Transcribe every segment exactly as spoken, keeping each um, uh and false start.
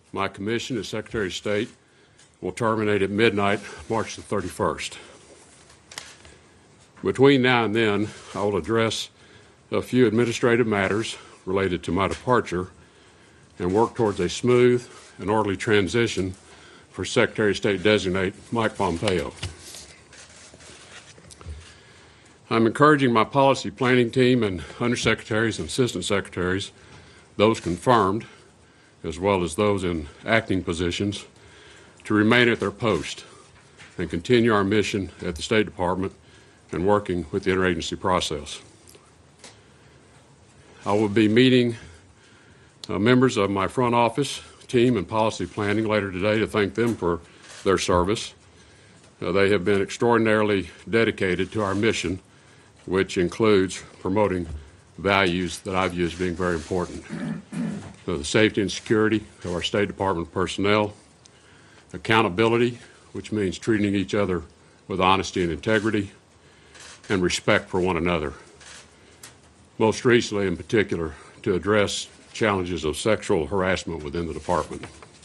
My commission as Secretary of State will terminate at midnight, March the thirty-first. Between now and then, I will address a few administrative matters related to my departure and work towards a smooth and orderly transition for Secretary of State designate Mike Pompeo. I'm encouraging my policy planning team and undersecretaries and assistant secretaries, those confirmed, as well as those in acting positions, to remain at their post and continue our mission at the State Department and working with the interagency process. I will be meeting uh, members of my front office team and policy planning later today to thank them for their service. Uh, they have been extraordinarily dedicated to our mission, which includes promoting values that I view as being very important. So the safety and security of our State Department personnel, accountability, which means treating each other with honesty and integrity, and respect for one another. Most recently, in particular, to address challenges of sexual harassment within the department.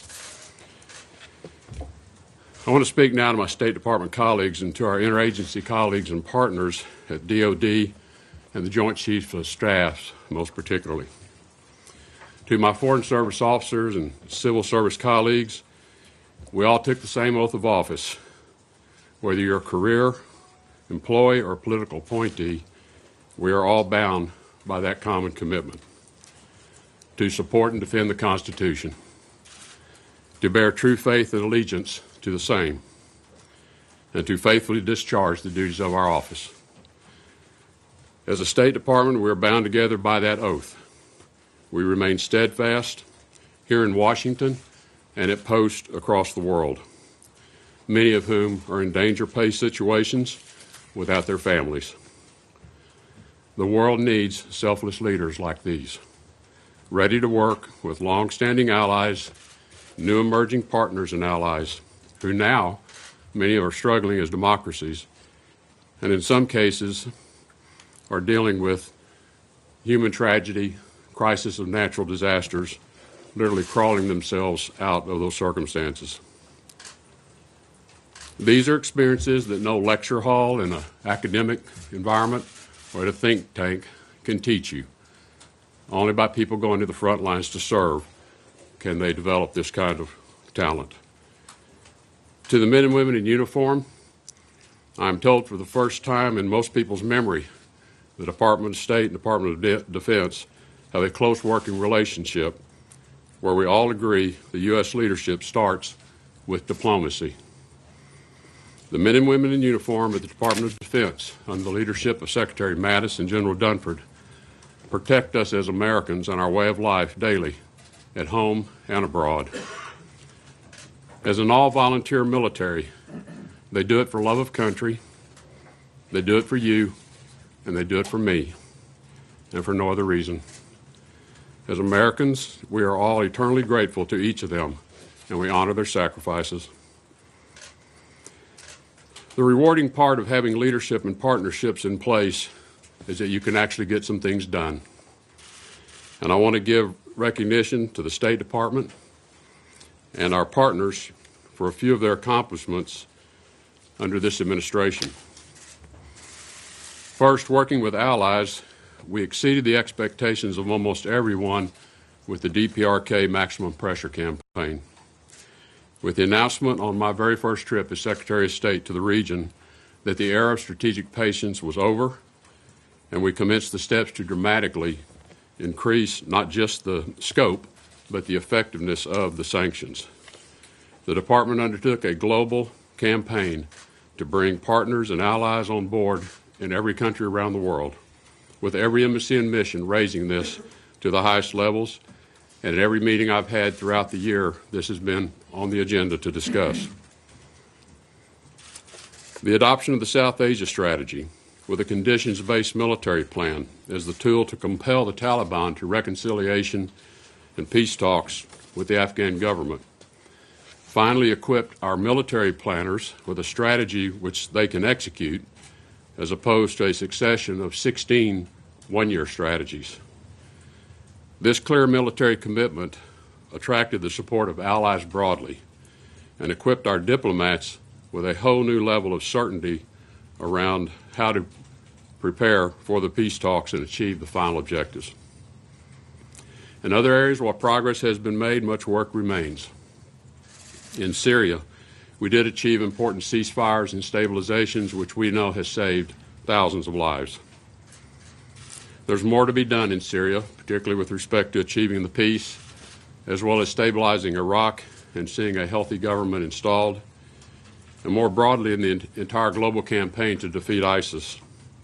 I want to speak now to my State Department colleagues and to our interagency colleagues and partners at D O D and the Joint Chiefs of Staff, most particularly. To my Foreign Service officers and civil service colleagues, we all took the same oath of office. Whether you're a career, employee, or political appointee, we are all bound by that common commitment to support and defend the Constitution, to bear true faith and allegiance to the same, and to faithfully discharge the duties of our office. As a State Department, we are bound together by that oath. We remain steadfast here in Washington and at posts across the world, many of whom are in danger pay situations without their families. The world needs selfless leaders like these, ready to work with long-standing allies, new emerging partners and allies, who now, many are struggling as democracies, and in some cases are dealing with human tragedy, crisis of natural disasters, literally crawling themselves out of those circumstances. These are experiences that no lecture hall in an academic environment or at a think tank can teach you. Only by people going to the front lines to serve can they develop this kind of talent. To the men and women in uniform, I'm told for the first time in most people's memory, the Department of State and Department of De- Defense have a close working relationship where we all agree the U S leadership starts with diplomacy. The men and women in uniform at the Department of Defense, under the leadership of Secretary Mattis and General Dunford, protect us as Americans and our way of life daily, at home and abroad. As an all-volunteer military, they do it for love of country, they do it for you, and they do it for me, and for no other reason. As Americans, we are all eternally grateful to each of them, and we honor their sacrifices. The rewarding part of having leadership and partnerships in place is that you can actually get some things done. And I want to give recognition to the State Department and our partners for a few of their accomplishments under this administration. First, working with allies, we exceeded the expectations of almost everyone with the D P R K Maximum Pressure Campaign. With the announcement on my very first trip as Secretary of State to the region that the era of strategic patience was over, and we commenced the steps to dramatically increase not just the scope, but the effectiveness of the sanctions. The Department undertook a global campaign to bring partners and allies on board in every country around the world, with every embassy and mission raising this to the highest levels. And at every meeting I've had throughout the year, this has been on the agenda to discuss. The adoption of the South Asia Strategy with a conditions-based military plan as the tool to compel the Taliban to reconciliation and peace talks with the Afghan government. Finally equipped our military planners with a strategy which they can execute as opposed to a succession of sixteen one-year strategies. This clear military commitment attracted the support of allies broadly and equipped our diplomats with a whole new level of certainty around how to prepare for the peace talks and achieve the final objectives. In other areas, while progress has been made, much work remains. In Syria, we did achieve important ceasefires and stabilizations, which we know has saved thousands of lives. There's more to be done in Syria, particularly with respect to achieving the peace, as well as stabilizing Iraq and seeing a healthy government installed, and more broadly in the entire global campaign to defeat ISIS.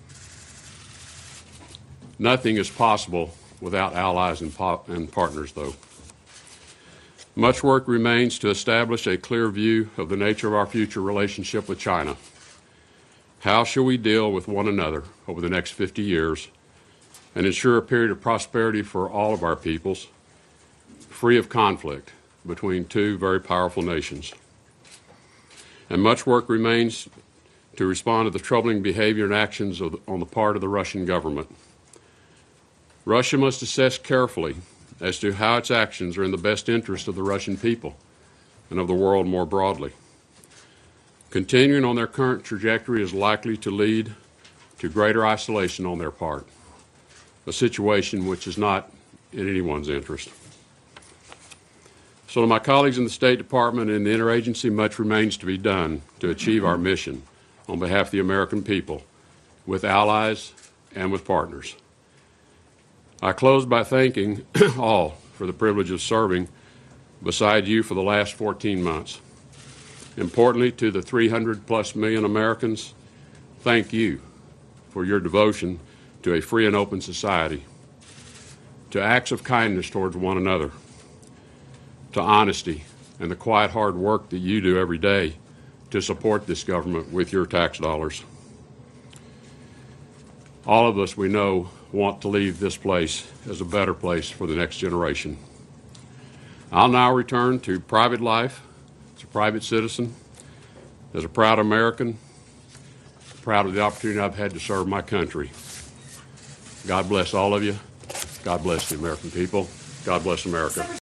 Nothing is possible without allies and, po- and partners, though. Much work remains to establish a clear view of the nature of our future relationship with China. How shall we deal with one another over the next fifty years and ensure a period of prosperity for all of our peoples, free of conflict between two very powerful nations? And much work remains to respond to the troubling behavior and actions of the, on the part of the Russian government. Russia must assess carefully as to how its actions are in the best interest of the Russian people and of the world more broadly. Continuing on their current trajectory is likely to lead to greater isolation on their part, a situation which is not in anyone's interest. So to my colleagues in the State Department and the Interagency, much remains to be done to achieve our mission on behalf of the American people, with allies and with partners. I close by thanking all for the privilege of serving beside you for the last fourteen months. Importantly, to the three hundred plus million Americans, thank you for your devotion to a free and open society, to acts of kindness towards one another, to honesty and the quiet hard work that you do every day to support this government with your tax dollars. All of us, we know, want to leave this place as a better place for the next generation. I'll now return to private life as a private citizen, as a proud American, proud of the opportunity I've had to serve my country. God bless all of you. God bless the American people. God bless America.